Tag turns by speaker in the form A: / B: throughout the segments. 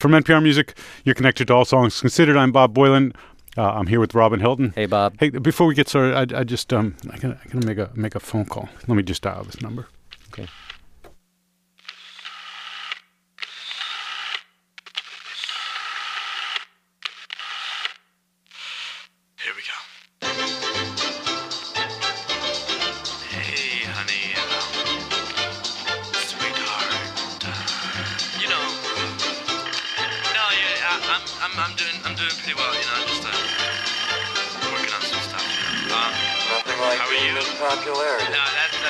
A: From NPR Music, you're connected to All Songs Considered. I'm Bob Boilen. I'm here with Robin Hilton.
B: Hey, Bob.
A: Hey, before we get started, I just I'm gonna make a phone call. Let me just dial this number.
B: Okay.
C: Here we go. Hey, honey, sweetheart. I'm doing pretty well. Just working on some stuff.
D: Nothing like
C: how are you?
D: Popularity.
C: No,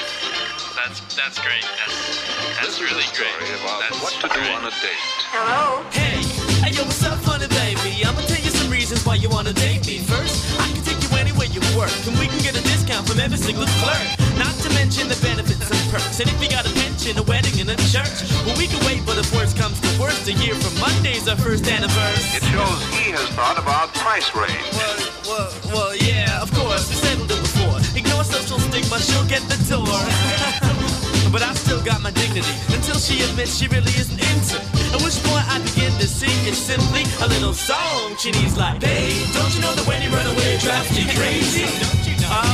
C: that's great. That's really great. That's
E: What to do on a date.
F: Hello?
G: Hey, yo, what's up, honey, baby? I'ma tell you some reasons why you wanna date me. First, I can take you anywhere you work, and we can get a discount from every single clerk. Not to mention the benefits and perks. And if you got a pension, a wedding, and a church, well, we can wait, but if worst comes to worst, a year from Monday's our first anniversary.
E: It shows he has thought about price range.
G: Well, yeah, of course, we settled it before. Ignore social stigma, she'll get the door. But I still got my dignity until she admits she really isn't into it. At which point I begin to sing is simply a little song. She needs like, babe, don't you know that when you run away it drives you crazy? Don't you know?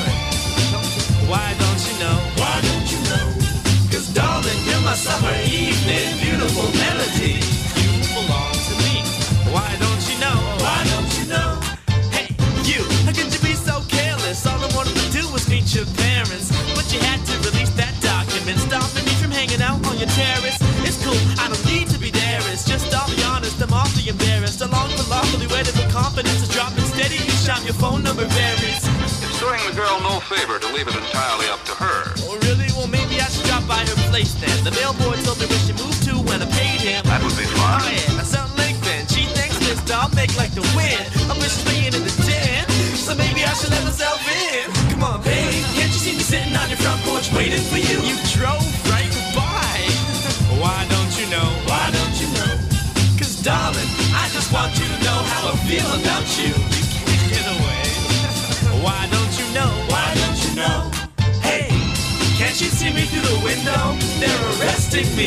G: Oh, why don't you know? Why don't you know? 'Cause darling, you're my summer evening, beautiful melody. You belong to me. Why don't you know? Why don't you know? Hey, you, how could you be so careless? All I wanted to do was meet your parents, but you had to release that document, stopping me from hanging out on your terrace. It's cool, I don't need to be there. It's just, I'll be honest, I'm awfully embarrassed. Along with lawfully wedded with confidence is dropping steady. Each time your phone number varies.
E: It's doing the girl no favor to leave it entirely up to her.
G: Oh, really? Well, maybe I should drop by her place then. The mailboy told me where she moved to when I paid him.
E: That would be fun.
G: Oh, yeah, that's something like that. She thinks this doll make like the wind. I wish she's paying in the den, so maybe I should let myself in. Come on, babe, can't you see me sitting on your front porch waiting for you? You drove right by. Why don't you know? Why don't you know? 'Cause darling, I just want you to know how I feel about you. You can't get away. Why don't you know? Why don't you know? Hey, can't you see me through the window? They're arresting me.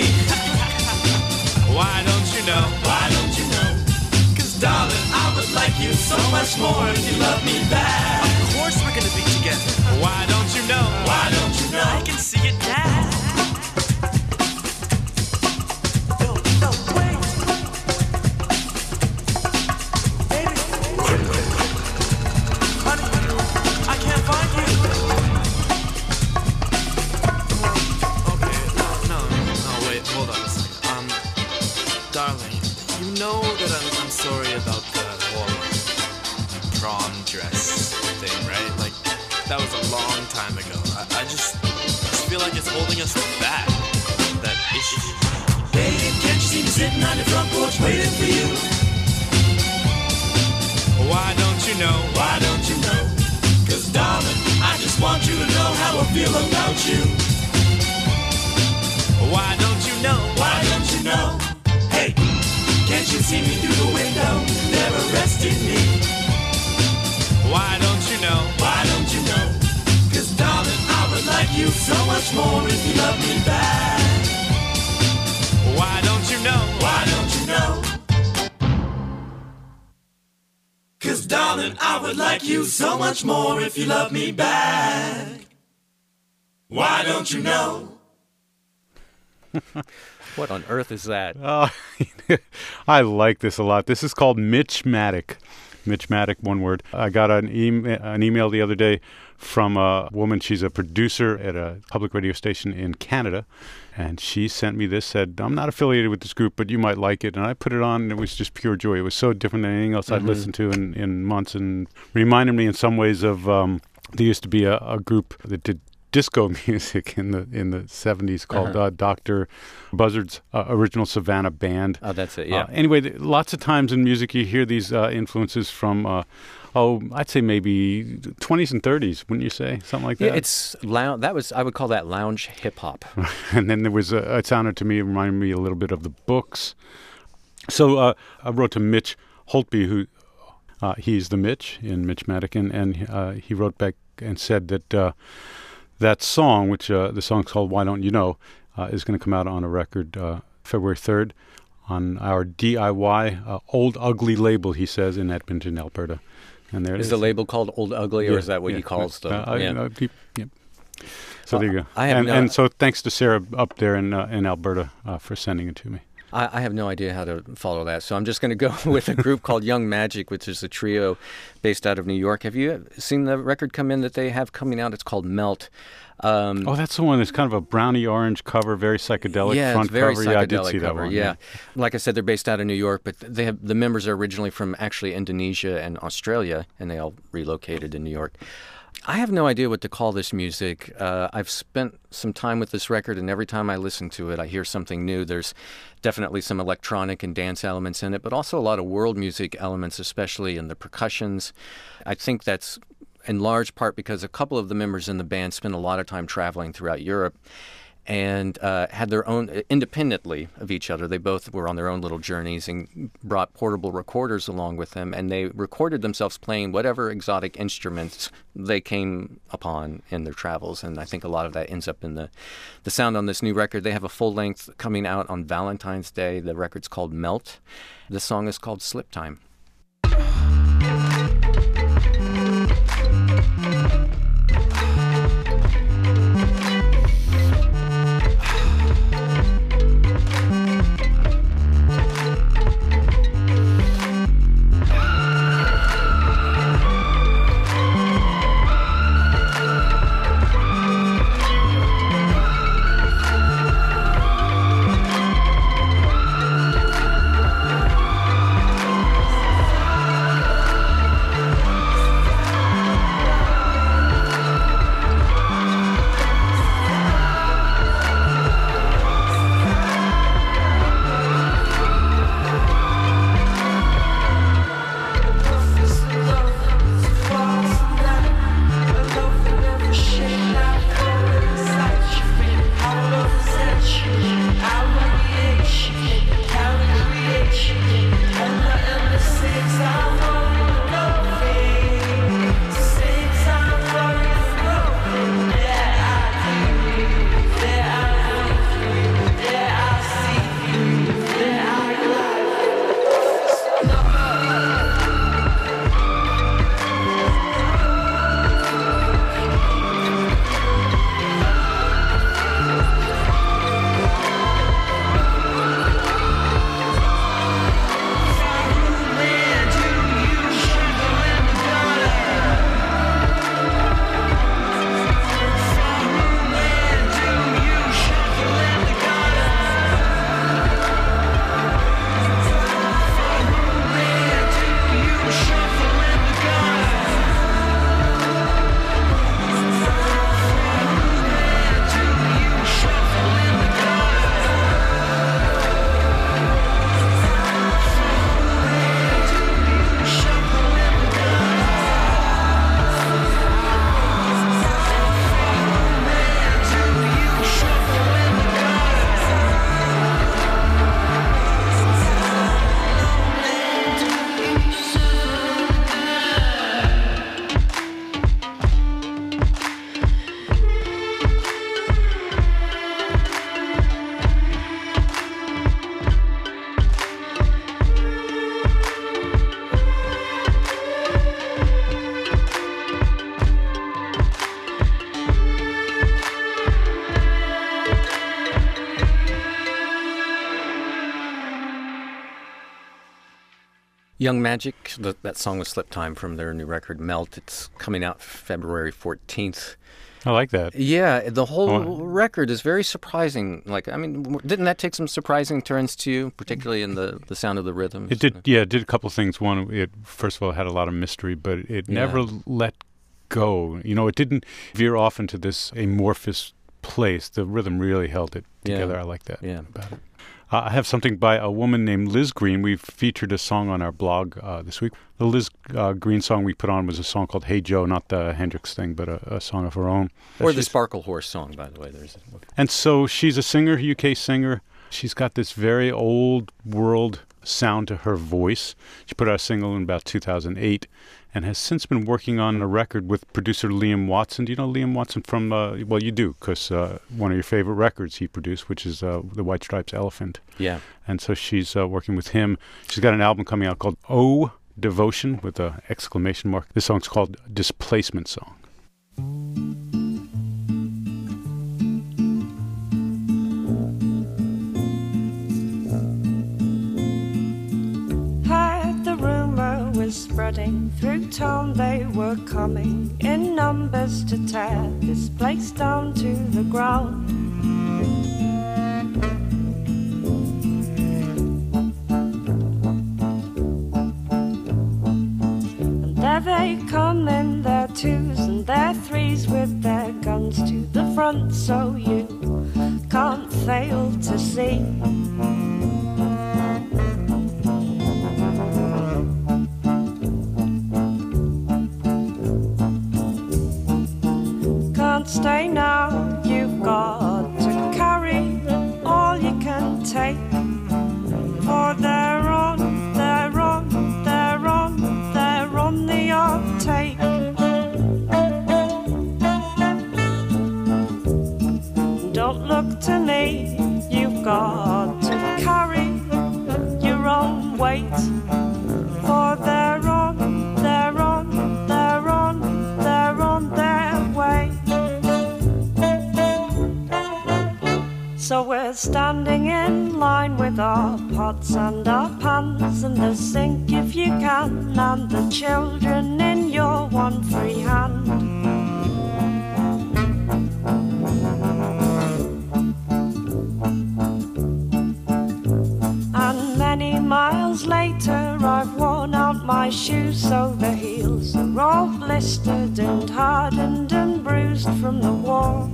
G: Why don't you know? Why don't you know? 'Cause darling, I would like you so much more if you love me back. Of course we're gonna be together. Why don't you know? Why don't you know? I can see it now. No, wait. Baby. Honey, I can't find you. Okay, no, wait, hold on a second. Darling, you know that I'm sorry about the whole prom dress thing, right? Like, that was a long time ago. I just feel like it's holding us back, that issue. Babe, can't you see me sitting on your front porch waiting for you? Why don't you know? Why don't you know? 'Cause darling, I just want you to know how I feel about you. Why don't you know? Why don't you know? Hey, can't you see me through the window? They're arresting me. Why don't you know? Why don't you know? 'Cause darling, I would like you so much more if you love me back. Why don't you know? Why don't you know? 'Cause darling, I would like you so much more if you love me back. Why don't you know?
B: What on earth is that?
A: I like this a lot. This is called Mitch-matic. Mitch-matic, one word. I got an email the other day from a woman. She's a producer at a public radio station in Canada. And she sent me this, said, I'm not affiliated with this group, but you might like it. And I put it on, and it was just pure joy. It was so different than anything else I'd listened to in months, and reminded me in some ways of, there used to be a group that did disco music in the 70s called Dr. Buzzard's original Savannah Band.
B: Oh, that's it, yeah.
A: Anyway, lots of times in music you hear these influences from, I'd say maybe 20s and 30s, wouldn't you say? Something like that?
B: Yeah, it's I would call that lounge hip-hop.
A: And then there was, it sounded to me, it reminded me a little bit of the Books. So I wrote to Mitch Holtby, who he's the Mitch in Mitch-matic, and he wrote back and said that that song, which the song's called Why Don't You Know, is going to come out on a record February 3rd on our DIY Old Ugly label, he says, in Edmonton, Alberta. And there it
B: Is the label called Old Ugly, or
A: Yeah,
B: is that what
A: yeah,
B: he calls them?
A: yeah. So there you go.
B: I have
A: And so thanks to Sarah up there in Alberta for sending it to me.
B: I have no idea how to follow that, so I'm just going to go with a group called Young Magic, which is a trio based out of New York. Have you seen the record come in that they have coming out? It's called Melt.
A: That's the one that's kind of a brownie orange cover, very psychedelic front
B: it's very
A: cover.
B: psychedelic
A: Yeah, I did see
B: cover,
A: that one.
B: yeah. Like I said, they're based out of New York, but the members are originally from actually Indonesia and Australia, and they all relocated to New York. I have no idea what to call this music. I've spent some time with this record, and every time I listen to it, I hear something new. There's definitely some electronic and dance elements in it, but also a lot of world music elements, especially in the percussions. I think that's in large part because a couple of the members in the band spent a lot of time traveling throughout Europe and had their own, independently of each other, they both were on their own little journeys and brought portable recorders along with them, and they recorded themselves playing whatever exotic instruments they came upon in their travels, and I think a lot of that ends up in the sound on this new record. They have a full length coming out on Valentine's Day. The record's called Melt. The song is called Slip Time. Young Magic, that song was Slip Time from their new record, Melt. It's coming out February 14th.
A: I like that.
B: Yeah, the whole record is very surprising. Didn't that take some surprising turns to you, particularly in the sound of the rhythms?
A: It did, it did a couple of things. One, it first of all had a lot of mystery, but it never let go. It didn't veer off into this amorphous place. The rhythm really held it together.
B: Yeah.
A: I like that about it. I have something by a woman named Liz Green. We've featured a song on our blog this week. The Liz Green song we put on was a song called Hey Joe, not the Hendrix thing, but a song of her own.
B: Or the Sparkle Horse song, by the way.
A: And so she's a singer, UK singer. She's got this very old world sound to her voice. She put out a single in about 2008 and has since been working on a record with producer Liam Watson. Do you know Liam Watson from, well, you do, because one of your favorite records he produced, which is the White Stripes Elephant.
B: Yeah.
A: And so she's working with him. She's got an album coming out called Oh Devotion with an exclamation mark. This song's called Displacement Song.
F: Spreading through town, they were coming in numbers to tear this place down to the ground. And there they come in their twos and their threes with their guns to the front, so you can't fail to see. Stay now, you've got to carry all you can take. For they're on the uptake. Don't look to me, you've got to carry your own weight. For they're on their way. So we're standing in line with our pots and our pans and the sink if you can, and the children in your one free hand. And many miles later I've worn out my shoes, so the heels are all blistered and hardened and bruised from the war.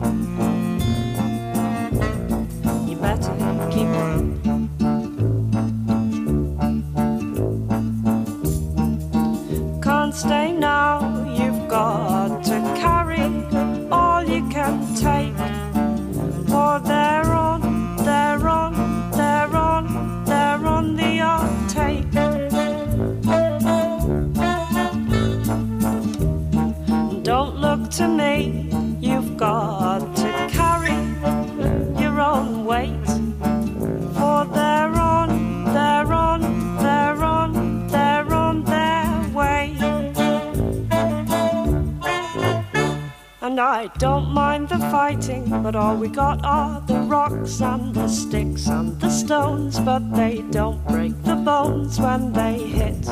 F: Better keep on. Can't stay now, you've got to carry all you can take. For they're on the uptake. Don't look to me, you've got to carry your own weight. For they're on their way. And I don't mind the fighting, but all we got are the rocks and the sticks and the stones, but they don't break the bones when they hit.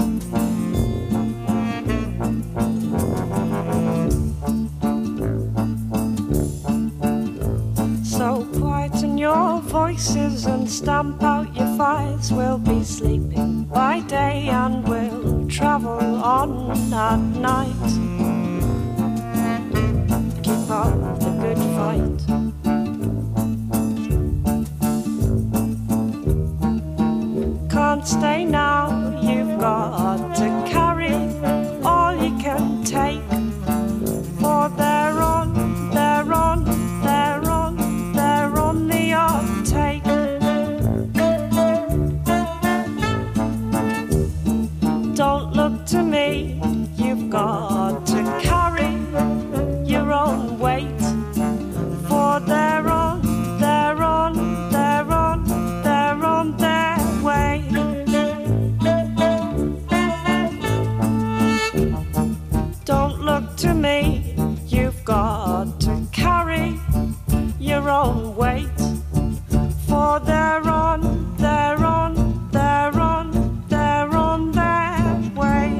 F: So quieten your voices and stamp out your fires. We'll be sleeping by day and we'll travel on at night. Keep up the good fight. Can't stay now, you've got to carry all you can take. For they're on the uptake. Don't look to me, you've got to carry your own weight. For they're on their way. Don't look to me, you've got to carry your own weight. For they're on their way.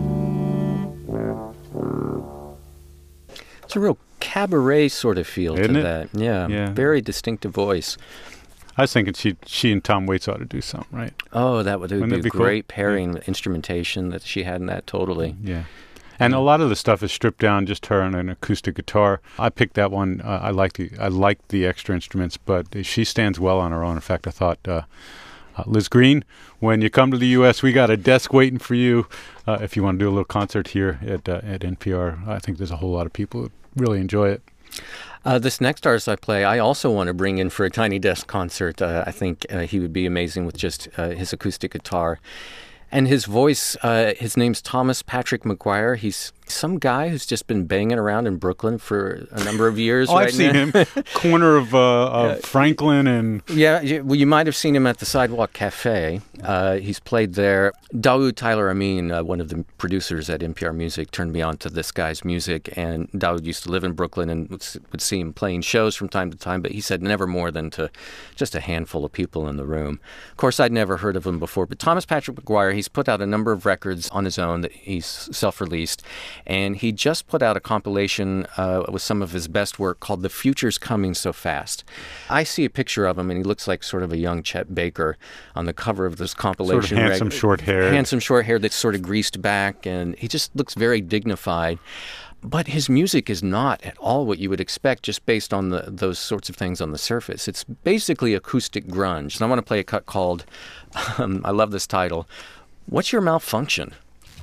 B: It's a real cabaret sort of feel
A: Isn't
B: to
A: it?
B: that. Yeah,
A: Yeah.
B: very distinctive voice.
A: I was thinking she and Tom Waits ought to do something, right?
B: Oh, that would
A: Wouldn't
B: be
A: that
B: a
A: be cool?
B: great pairing instrumentation that she had in that, totally.
A: Yeah. And a lot of the stuff is stripped down, just her and an acoustic guitar. I picked that one. I like the extra instruments, but she stands well on her own. In fact, I thought, Liz Green, when you come to the U.S., we got a desk waiting for you. If you want to do a little concert here at NPR, I think there's a whole lot of people who really enjoy it.
B: This next artist I play, I also want to bring in for a Tiny Desk concert. I think he would be amazing with just his acoustic guitar. And his voice, his name's Thomas Patrick McGuire. He's some guy who's just been banging around in Brooklyn for a number of years.
A: I've seen him. Corner of Franklin and...
B: Yeah, well, you might have seen him at the Sidewalk Cafe. He's played there. Dawood Tyler Amin, one of the producers at NPR Music, turned me on to this guy's music. And Dawood used to live in Brooklyn and would see him playing shows from time to time. But he said never more than to just a handful of people in the room. Of course, I'd never heard of him before. But Thomas Patrick McGuire, he's put out a number of records on his own that he's self-released. And he just put out a compilation with some of his best work called The Future's Coming So Fast. I see a picture of him, and he looks like sort of a young Chet Baker on the cover of this compilation.
A: Sort of handsome short hair.
B: Handsome short hair that's sort of greased back, and he just looks very dignified. But his music is not at all what you would expect just based on those sorts of things on the surface. It's basically acoustic grunge. And I want to play a cut called, I love this title, What's Your Malfunction?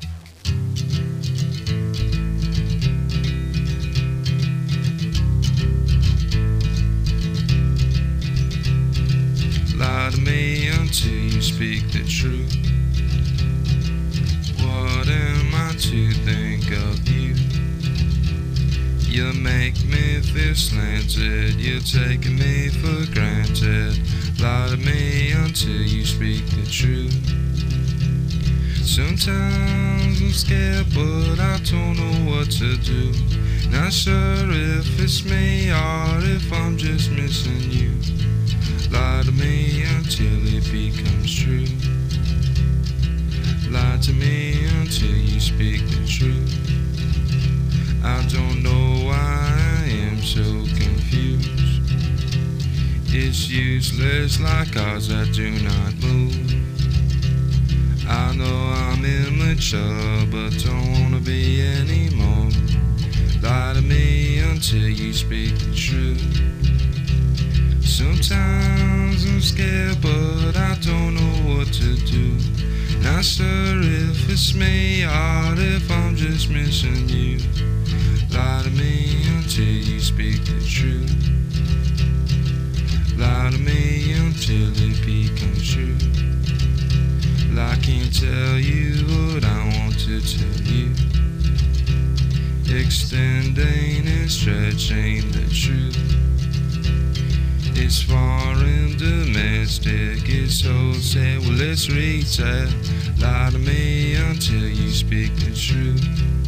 H: Lie to me until you speak the truth. What am I to think of you? You make me feel slanted. You're taking me for granted. Lie to me until you speak the truth. Sometimes I'm scared, but I don't know what to do. Not sure if it's me or if I'm just missing you. Lie to me until it becomes true. Lie to me until you speak the truth. I don't know why I am so confused. It's useless like ours that do not move. I know I'm immature, but don't wanna be anymore. Lie to me until you speak the truth. Sometimes I'm scared, but I don't know what to do. Not sure if it's me or if I'm just missing you. Lie to me until you speak the truth. Lie to me until it becomes true. I can't tell you what I want to tell you. Extending and stretching the truth. It's foreign, domestic, it's wholesale. Well, let's retail. Lie to me until you speak the truth.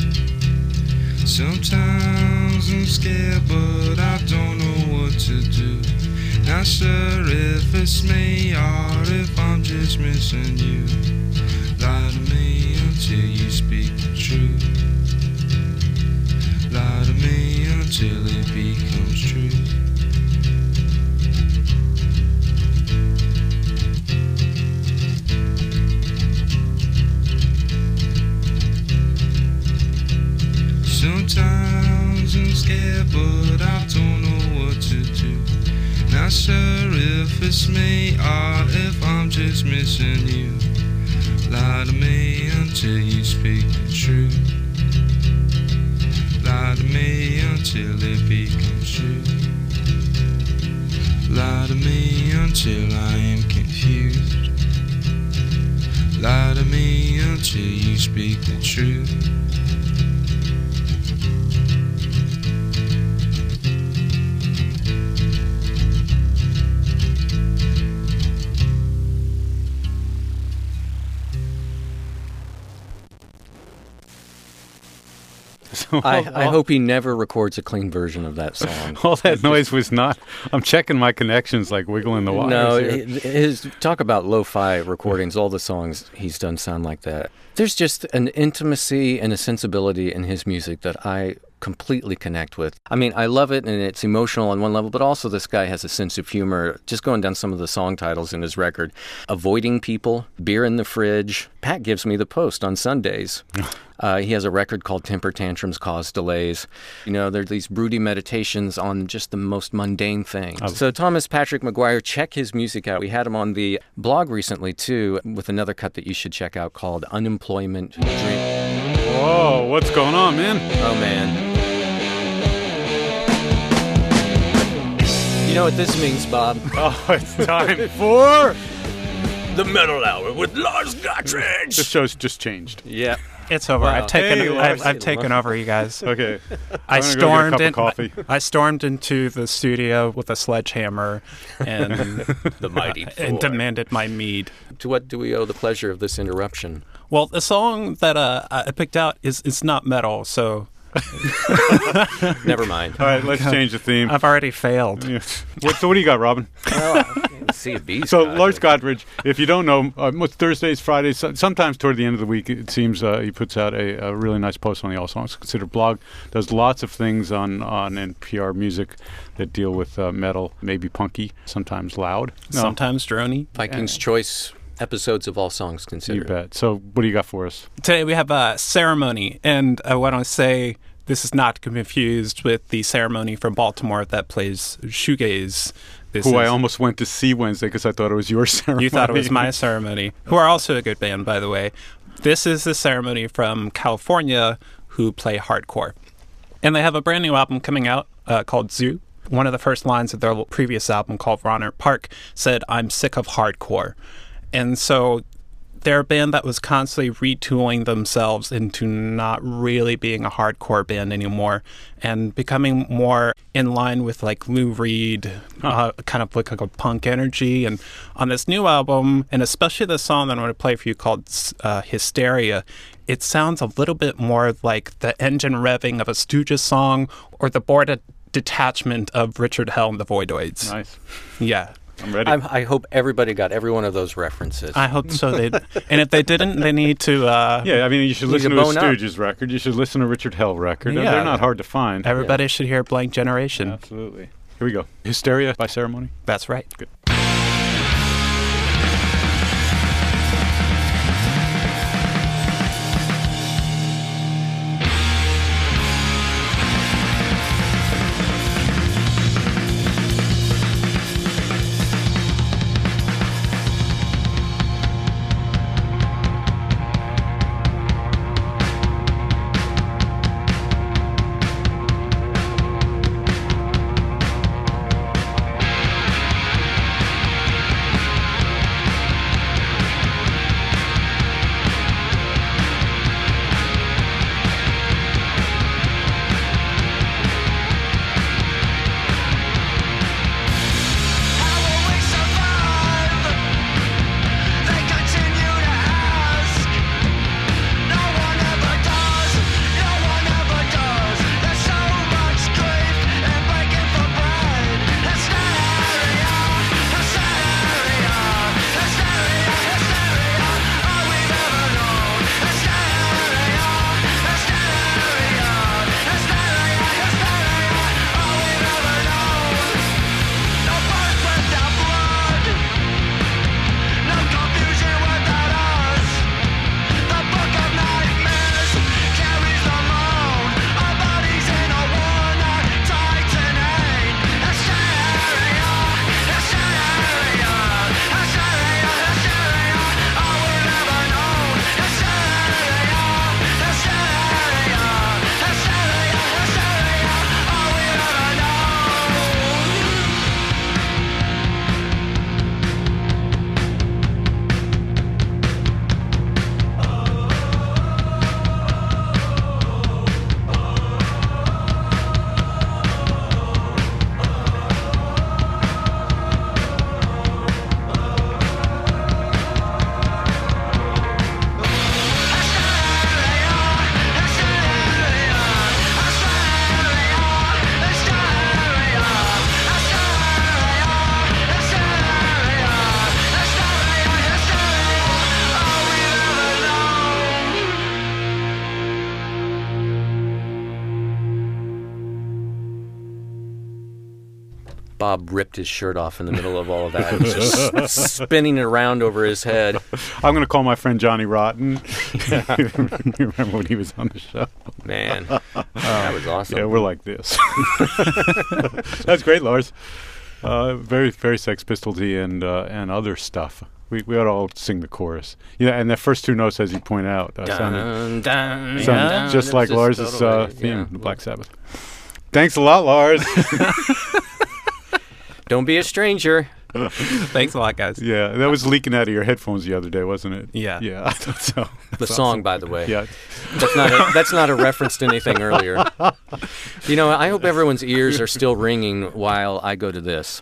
H: Sometimes I'm scared, but I don't know what to do. Not sure if it's me or if I'm just missing you. Lie to me until you speak the truth. Lie to me until it becomes true. Sometimes I'm scared, but I don't know what to do. Not sure if it's me or if I'm just missing you. Lie to me until you speak the truth. Lie to me until it becomes true. Lie to me until I am confused. Lie to me until you speak the truth.
B: I hope he never records a clean version of that song.
A: All that noise was not... I'm checking my connections, like wiggling the wires.
B: No,
A: here.
B: Talk about lo-fi recordings. All the songs he's done sound like that. There's just an intimacy and a sensibility in his music that I completely connect with. I mean, I love it, and it's emotional on one level, but also this guy has a sense of humor. Just going down some of the song titles in his record. Avoiding People, Beer in the Fridge. Pat gives me the Post on Sundays. He has a record called Temper Tantrums Cause Delays. You know, there's these broody meditations on just the most mundane things. So Thomas Patrick McGuire, check his music out. We had him on the blog recently, too, with another cut that you should check out called Unemployment Dream.
A: Whoa, what's going on, man?
B: Oh, man. You know what this means, Bob?
A: Oh, it's time for
B: The Metal Hour with Lars Gottridge.
A: the show's just changed.
B: Yeah.
I: It's over.
B: Wow.
I: I've taken
A: Hey, Lars.
I: I've taken over, you guys.
A: Okay,
I: I
A: I'm gonna go get a cup of coffee.
I: I stormed into the studio with a sledgehammer and
B: The Mighty
I: and
B: Thor.
I: demanded my mead.
B: To what do we owe the pleasure of this interruption?
I: Well, the song that I picked out is not metal, so
B: Never mind.
A: All right, let's change the theme.
I: I've already failed.
A: Yeah. So what do you got, Robin?
B: See a beast.
A: So Lars Gottridge, if you don't know, what's Thursdays, Fridays, sometimes toward the end of the week, it seems he puts out a really nice post on the All Songs Considered blog. Does lots of things on NPR Music that deal with metal, maybe punky, sometimes loud. No,
I: Sometimes droney.
B: Viking's Choice episodes of All Songs
A: you
B: Considered.
A: bet. So what do you got for us?
I: Today we have a ceremony, and I want to say this is not confused with the ceremony from Baltimore that plays shoegaze. This
A: Who I
I: is-
A: almost went to see Wednesday because I thought it was your ceremony.
I: You thought it was my ceremony, who are also a good band, by the way. This is the ceremony from California who play hardcore. And they have a brand new album coming out called Zoo. One of the first lines of their previous album called Ronert Park said, "I'm sick of hardcore." And so they're a band that was constantly retooling themselves into not really being a hardcore band anymore and becoming more in line with like Lou Reed, kind of like a punk energy. And on this new album, and especially the song that I'm going to play for you called Hysteria, it sounds a little bit more like the engine revving of a Stooges song or the board detachment of Richard Hell and the Voidoids.
A: Nice.
I: Yeah.
A: I'm ready.
B: I hope everybody got every one of those references.
I: I hope so. And if they didn't, they need to...
A: Yeah, I mean, you should
B: Need
A: listen
B: to
A: to a
B: bone up.
A: Stooges record. You should listen to Richard Hell record.
I: Yeah.
A: They're not hard to find.
I: Everybody should hear Blank Generation.
A: Absolutely. Here we go. Hysteria by Ceremony.
I: That's right.
A: Good.
B: Bob ripped his shirt off in the middle of all of that, just spinning it around over his head.
A: I'm going to call my friend Johnny Rotten. You remember when he was on the show?
B: Man, that was awesome.
A: Yeah, we're like this. That's great, Lars. Very, very Sex Pistol-y and other stuff. We ought to all sing the chorus. Yeah, and the first two notes, as you point out, sounded just like Lars's theme, the Black Sabbath. Thanks a lot, Lars.
B: Don't be a stranger.
I: Thanks a lot, guys.
A: Yeah, that was leaking out of your headphones the other day, wasn't it?
I: Yeah.
A: Yeah, I thought so.
B: The song, by the way.
A: Yeah.
B: That's not a reference to anything earlier. You know, I hope everyone's ears are still ringing while I go to this.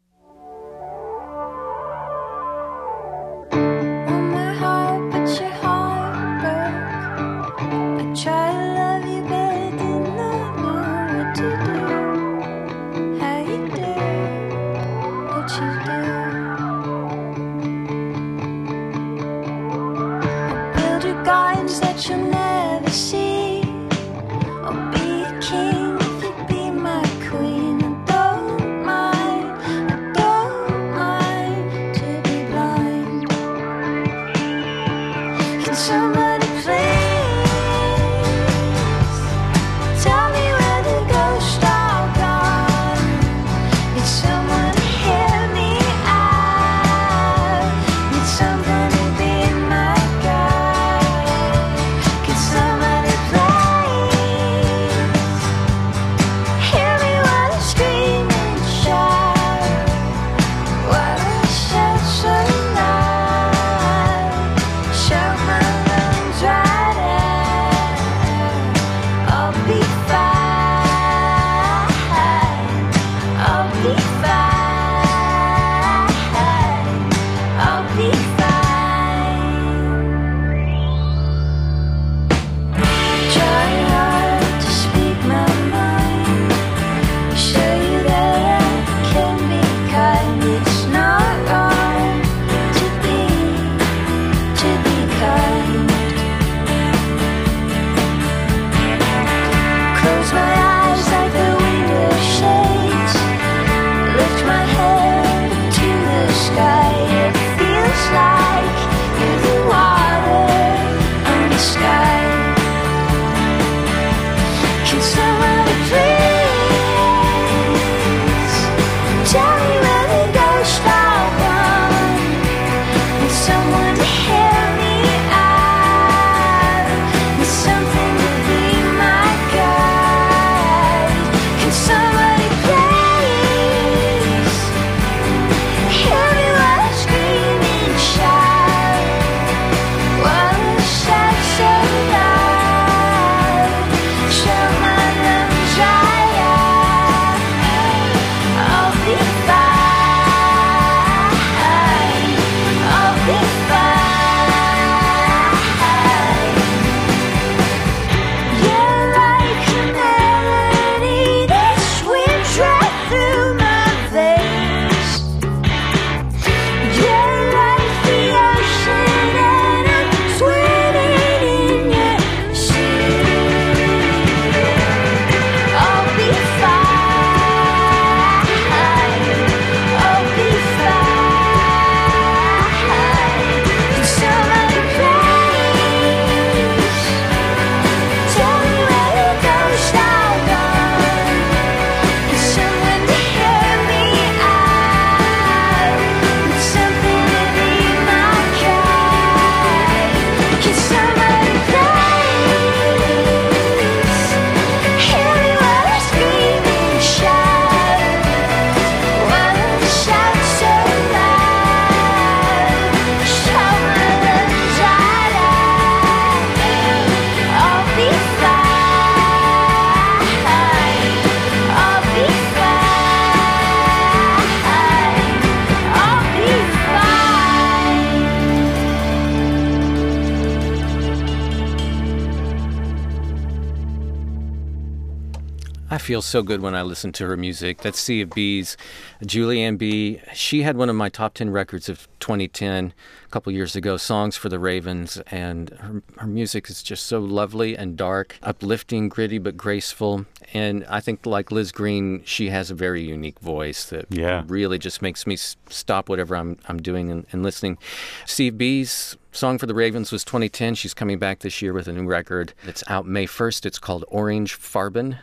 B: I feel so good when I listen to her music. That's Sea of Bees. Julianne B., she had one of my top 10 records of 2010, a couple years ago, Songs for the Ravens, and her music is just so lovely and dark, uplifting, gritty, but graceful. And I think, like Liz Green, she has a very unique voice that really just makes me stop whatever I'm doing and listening. Sea of Bees, Song for the Ravens was 2010. She's coming back this year with a new record. It's out May 1st. It's called Orange Farben,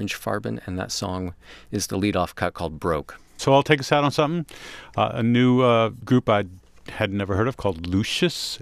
B: and that song is the lead-off cut called Broke.
A: So I'll take us out on something. A new group I had never heard of called Lucius,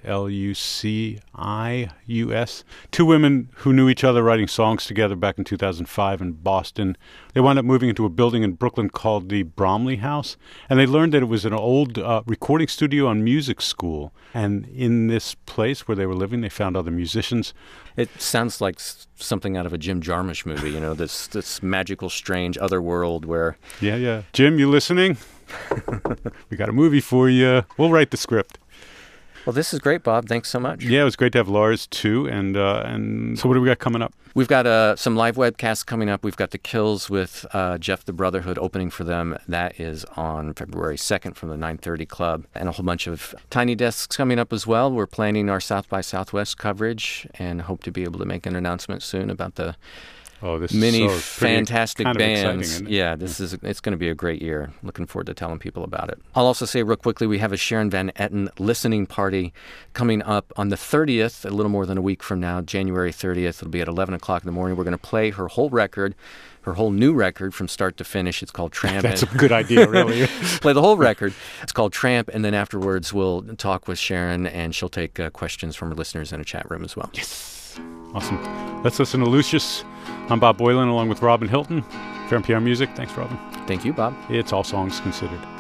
A: Lucius. Two women who knew each other writing songs together back in 2005 in Boston. They wound up moving into a building in Brooklyn called the Bromley House, and they learned that it was an old recording studio and music school. And in this place where they were living, they found other musicians.
B: It sounds like something out of a Jim Jarmusch movie, this magical, strange other world where...
A: Yeah. Jim, you listening? We got a movie for you. We'll write the script.
B: Well, this is great, Bob. Thanks so much.
A: Yeah, it was great to have Lars, too. And so what do we got coming up?
B: We've got some live webcasts coming up. We've got The Kills with Jeff the Brotherhood opening for them. That is on February 2nd from the 9:30 Club. And a whole bunch of Tiny Desks coming up as well. We're planning our South by Southwest coverage and hope to be able to make an announcement soon about the many fantastic bands.
A: Yeah,
B: it's going to be a great year. Looking forward to telling people about it. I'll also say real quickly, we have a Sharon Van Etten listening party coming up on the 30th, a little more than a week from now, January 30th. It'll be at 11 o'clock in the morning. We're going to play her whole record, her whole new record from start to finish. It's called Tramp.
A: That's a good idea, really.
B: Play the whole record. It's called Tramp, and then afterwards we'll talk with Sharon, and she'll take questions from her listeners in a chat room as well.
A: Yes. Awesome. Let's listen to Lucius. I'm Bob Boilen along with Robin Hilton for NPR Music. Thanks, Robin.
B: Thank you, Bob.
A: It's All Songs Considered.